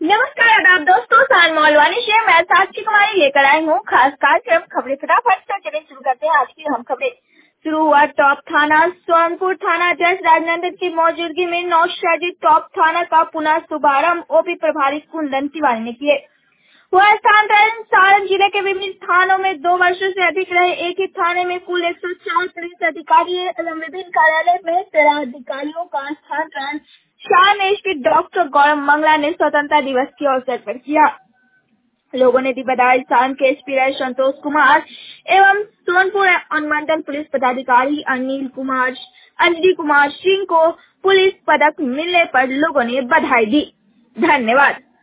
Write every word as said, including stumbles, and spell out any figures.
नमस्कार आदाब दोस्तों, सान मौलवानी से मैं साक्षी कुमारी लेकर आई हूँ खास कार्यक्रम खबरें। फटाफट से चलिए शुरू करते हैं आज की हम खबरें। शुरू हुआ टॉप थाना। सोनपुर थाना अध्यक्ष राजनंदन की मौजूदगी में नौशादी टॉप थाना का पुनः शुभारंभ ओपी प्रभारी कुंदन तिवारी ने किए। वह स्थानांतरण सारण जिले के विभिन्न थानों में दो वर्षों से अधिक रहे। एक ही थाने में कुल एक सौ चार पुलिस अधिकारी एवं विभिन्न कार्यालय में तेरह अधिकारियों का स्थानांतरण शान एसपी डॉक्टर गौरव मंगला ने स्वतंत्रता दिवस के अवसर पर किया। लोगों ने दी बधाई। सारण के एसपी रहे संतोष कुमार एवं सोनपुर अनुमंडल पुलिस पदाधिकारी अनिल कुमार अंजलि कुमार सिंह को पुलिस पदक मिलने पर लोगों ने बधाई दी। धन्यवाद।